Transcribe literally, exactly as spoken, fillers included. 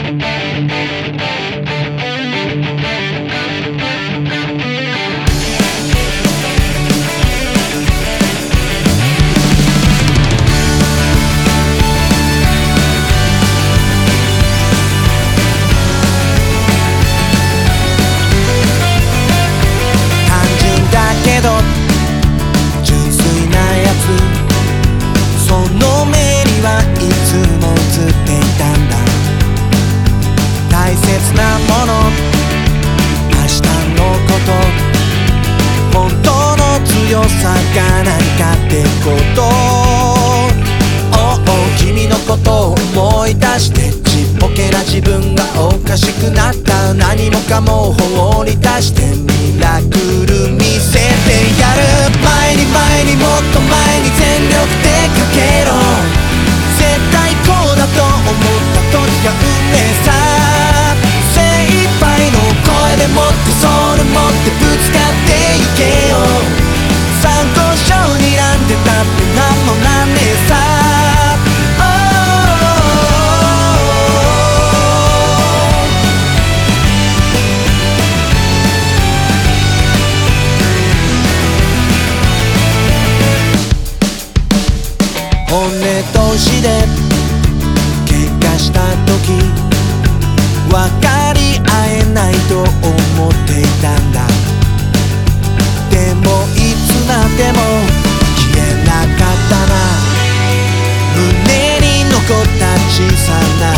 さがないかってことおお君のことを思い出してちっぽけな自分がおかしくなった何もかも放り出してミラクル見せてやる前に前にもっと前に全力でかけろ絶対こうだと思った時が運命さ精一杯の声でもってそれ持ってぶつかっていけよ参考書になんてたってなんもなんねえさ、本音同士で喧嘩した時分かり合えないと思っていたんだでもいつまでも消えなかったな胸に残った小さな